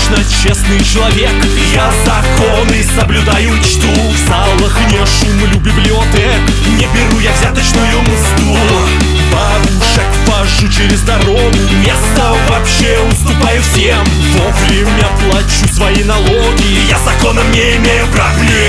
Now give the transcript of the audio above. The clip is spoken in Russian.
точно честный человек. Я законы соблюдаю, чту. В залах не шумлю библиотек, не беру я взяточную мзду. Бабушек вожу через дорогу, место вообще уступаю всем. Вовремя плачу свои налоги, я законом не имею проблем.